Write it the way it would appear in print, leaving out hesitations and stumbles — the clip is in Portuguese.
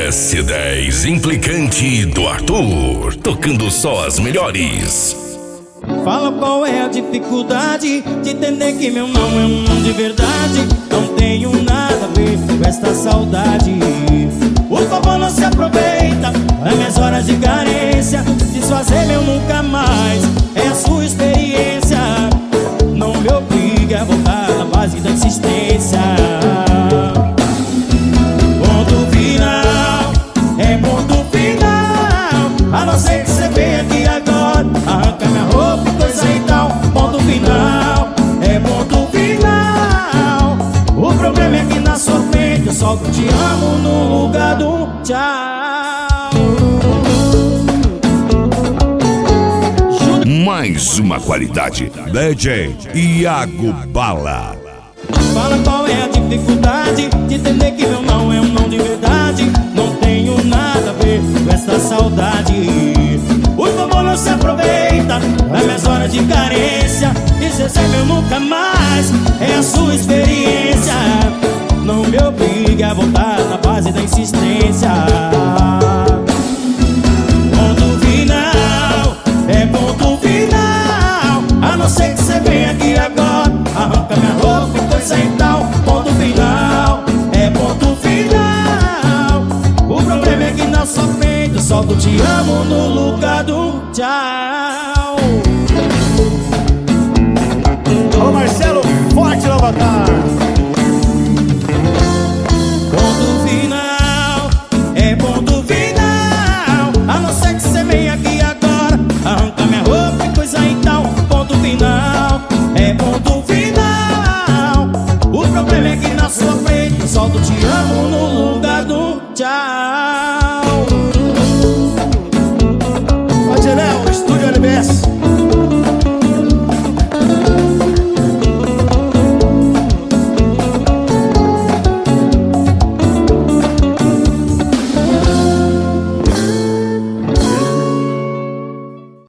S10 Implicante do Arthur, tocando só as melhores. Fala qual é a dificuldade de entender que meu não é um não de verdade. Não tenho nada a ver com esta saudade. Por favor, não se aproveita das minhas horas de carência. Desfazer meu nunca mais é a sua experiência. Não me obrigue a voltar na base da insistência. Ponto final, é ponto final. A não ser que você venha aqui agora, arranca minha roupa e coisa e tal. Ponto final, é ponto final. O problema é que na sua frente eu só te amo no lugar do tchau. Mais uma qualidade, DJ Iago Bala. Fala qual é a dificuldade de entender que meu não é um não de verdade. Não tenho nada a ver com essa saudade. Por favor, não se aproveita das minhas horas de carência. Dizer meu nunca mais é a sua experiência. Não me obrigue a voltar na base da insistência. Ponto final, é ponto final. A não ser que você venha aqui agora, arranca minha roupa e coisa e tal. Ponto final, é ponto final. O problema é que na sua frente eu só te amo no lugar do tchau.